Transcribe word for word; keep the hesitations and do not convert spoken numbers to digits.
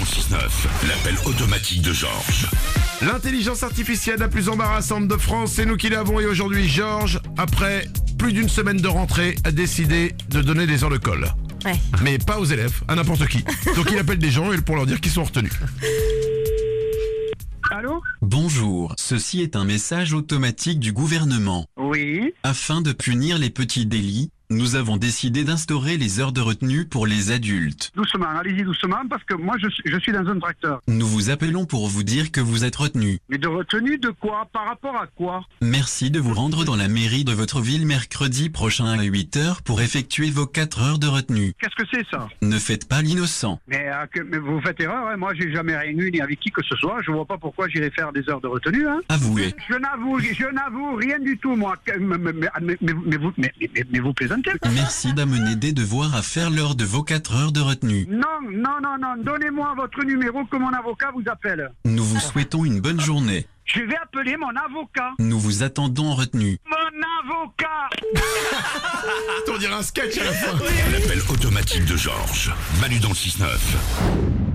six neuf, l'appel automatique de Georges. L'intelligence artificielle la plus embarrassante de France, c'est nous qui l'avons et aujourd'hui Georges, après plus d'une semaine de rentrée, a décidé de donner des heures de colle. Ouais. Mais pas aux élèves, à n'importe qui. Donc il appelle des gens pour leur dire qu'ils sont retenus. Allô? Bonjour, ceci est un message automatique du gouvernement. Oui. Afin de punir les petits délits, nous avons décidé d'instaurer les heures de retenue pour les adultes. Doucement, allez-y doucement parce que moi je, suis- je suis dans un tracteur. Nous vous appelons pour vous dire que vous êtes retenu. Mais de retenue de quoi? Par rapport à quoi? Merci de vous rendre dans la mairie de votre ville mercredi prochain à huit heures pour effectuer vos quatre heures de retenue. Qu'est-ce que c'est ça? Ne faites pas l'innocent. mais, euh, que- mais vous faites erreur, hein. Moi j'ai jamais rien eu ni avec qui que ce soit. Je vois pas pourquoi j'irais faire des heures de retenue. Hein. Avouez. Je n'avoue, je n'avoue rien du tout moi. Que- Mais, mais- mais- mais- mais- mais vous, mais, mais- mais vous plaisantez? Merci d'amener des devoirs à faire lors de vos quatre heures de retenue. Non, non, non, non. Donnez-moi votre numéro que mon avocat vous appelle. Nous vous souhaitons une bonne journée. Je vais appeler mon avocat. Nous vous attendons en retenue. Mon avocat. On dirait un sketch à la fin. L'appel automatique de Georges. Manu dans le six neuf.